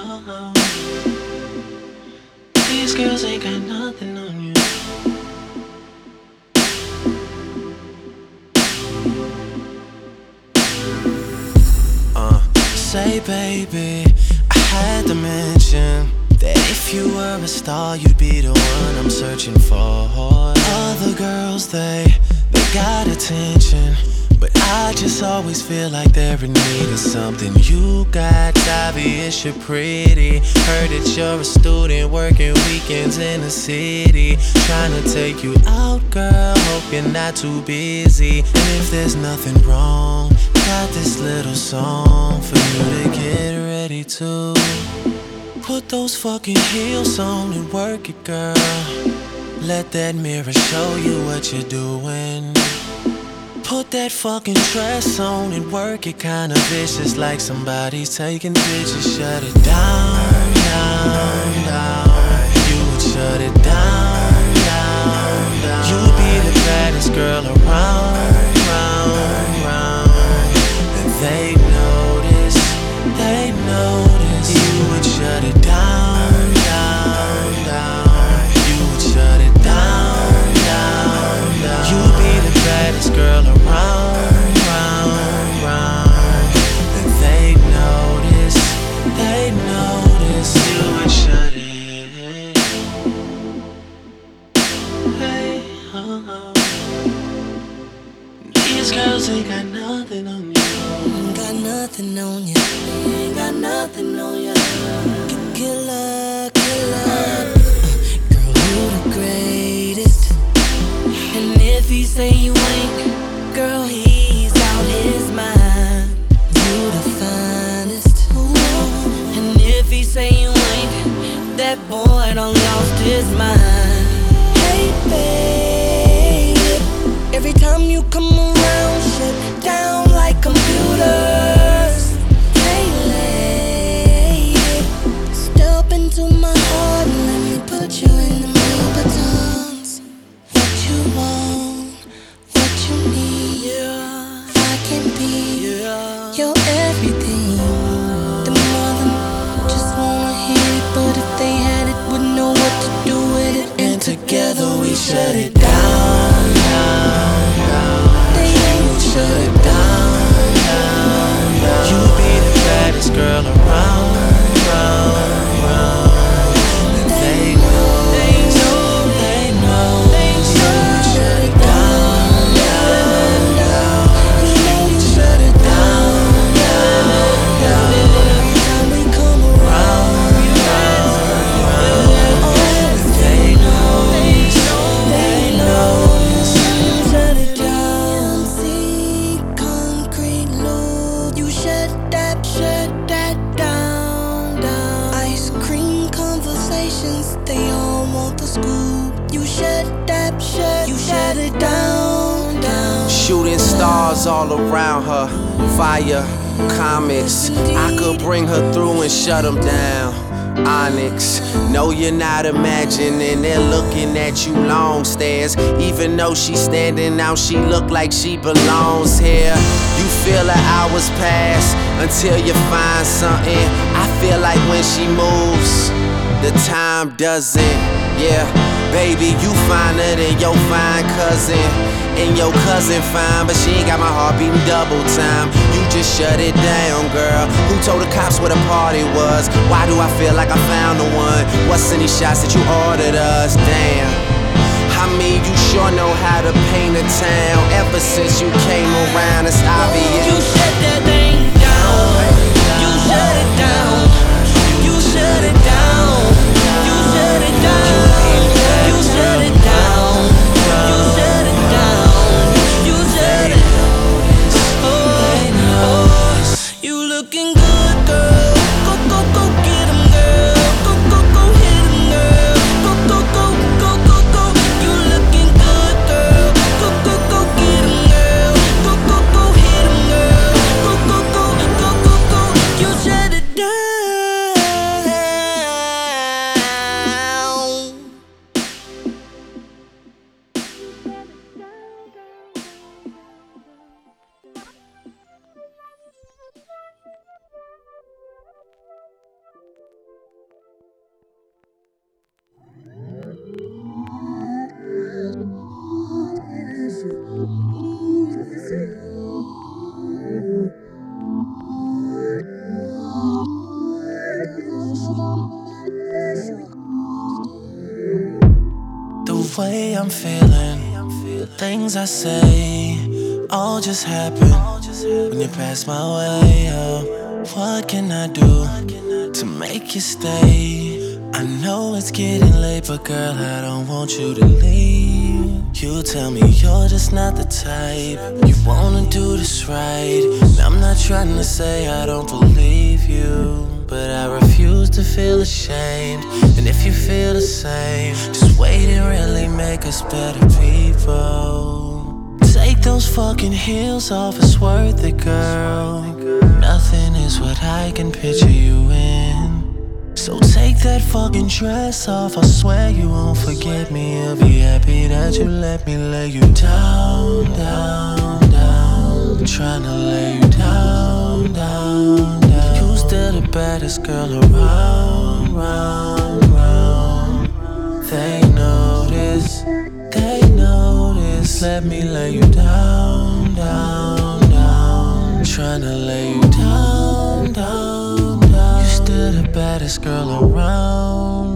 oh. These girls ain't got nothing on you. Say baby, I had to mention that if you were a star, you'd be the one I'm searching for. Other girls, they got attention, but I just always feel like they're in need of something you got. It's obvious you're pretty. Heard that you're a student working weekends in the city. Trying to take you out, girl, hope you're not too busy. And if there's nothing wrong, got this little song for you to get ready to put those fucking heels on and work it, girl. Let that mirror show you what you're doing. Put that fucking dress on and work it kinda vicious, like somebody's taking pictures. Shut it down, down, down. You would shut it down, down, down. You be the baddest girl around, round, round. And they notice you would shut it down, down, down. You would shut it down, down, down. You be the baddest girl around, round, round. And they notice you would shut it. Hey, oh. These girls ain't got nothing on you. Ain't got nothing on you. Ain't got nothing on you. Killer, killer. Girl, you the greatest. And if he say you ain't, girl, he's out his mind. You the finest. And if he say you ain't, that boy done lost his mind. Hey, babe, every time you come around, shut down like computers. Hey, lady, step into my heart and let me put you in the Louboutins. What you want, what you need, yeah. I can be, yeah, your everything. The mother just wanna hear it, but if they had it, wouldn't know what to do with it. And together we shut it down, down, down. They ain't Shut it down, down, down. You be the baddest girl around, round, round. And they know you would shut it down, down, down. You would shut it down, down, down. every time we come around. They know. Shut it down. See concrete loop. You shut that down, down. Ice cream conversations, they all want the scoop. You shut it down, down. Shooting stars all around her, fire, comets. I could bring her through and shut them down. Onyx, no, you're not imagining. They're looking at you long stares. Even though she's standing out, she look like she belongs here. You feel her hours pass until you find something. I feel like when she moves, the time doesn't. Yeah, baby, you finer than your fine cousin. And your cousin fine, but she ain't got my heart beating double time. You just shut it down, girl. Who told the cops where the party was? Why do I feel like I found the one? What's in these shots that you ordered us? Damn, I mean, you sure know how to paint a town. Ever since you came around, it's obvious. You shut that thing down. You shut it down. You shut it down. You shut it down. You shut it down. You shut it down. You shut it. Oh, you looking good, girl. Go, go, go, get 'em, girl. Go, go, go, hit 'em, girl. Go, go, go, go, go, go. You looking good, girl. Go, go, go, get 'em, girl. Go, go, go, hit 'em, girl. way I'm feeling, the things I say, all just happen when you pass my way. Oh, what can I do to make you stay? I know it's getting late, but girl, I don't want you to leave. You tell me you're just not the type, you wanna do this right. And I'm not trying to say I don't believe you, but I refuse to feel ashamed. And if you feel the same, just wait and really make us better people. Take those fucking heels off, it's worth it, girl. Nothing is what I can picture you in. So take that fucking dress off, I swear you won't forget me. I'll be happy that you let me lay you down, down, down. I'm tryna lay you down, down, down. You still the baddest girl around, round, round. They notice, they notice. Let me lay you down, down, down. I'm tryna lay you down, down. You're the baddest girl around.